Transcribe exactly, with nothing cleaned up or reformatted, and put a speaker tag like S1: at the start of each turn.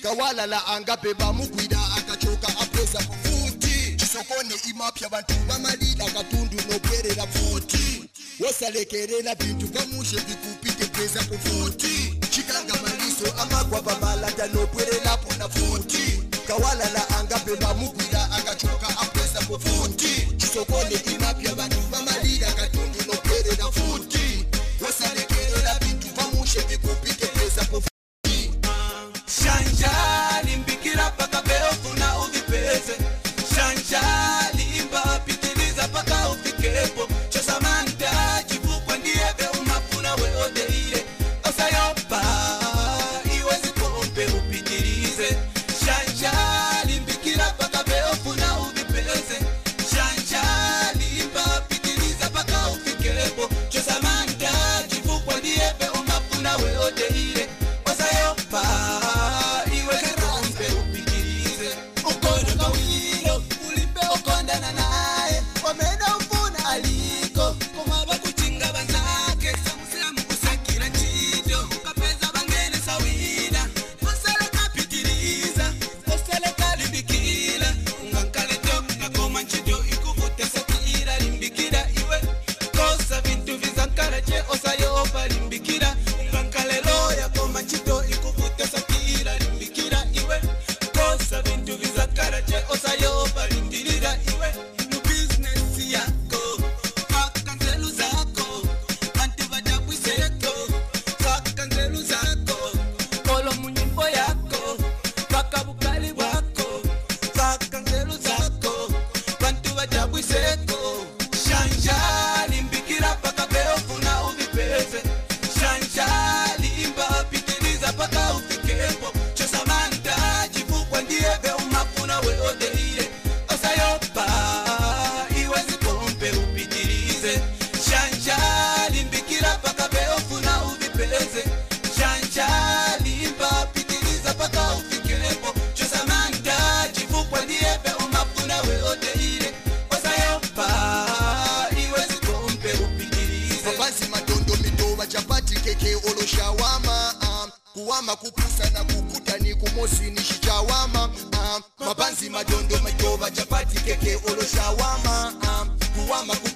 S1: kawala la angape bamugwira akachoka apeza futi chisokone imapya bantu bamalira katundu nokerera futi wasalekerera bintu bamushe bikupite peza futi chikanga maliso amagwa bamalata nokwerera pona futi kawala la angape bamugwira akachoka apeza futi chisokone imapya bantu bamalira katundu nokerera futi wasalekerera bintu bamushe bikupite peza futi
S2: Shanjali mbikira paka beofu na uvipeze Shanjali imba pitiliza paka ufikepo Chosamanta chifukwa ndiebe umafuna weode ile Osayopa iwezi pompe upitilize Shanjali mbikira paka beofu na uvipeze Shanjali imba pitiliza paka ufikepo Chosamanta chifukwa ndiebe umafuna weode ile Osayopa
S1: Kuwama kupusa na kukuta ni kumosi ni shawama um, mabanzi madondo majoba chapati keke olo shawama um, kuwama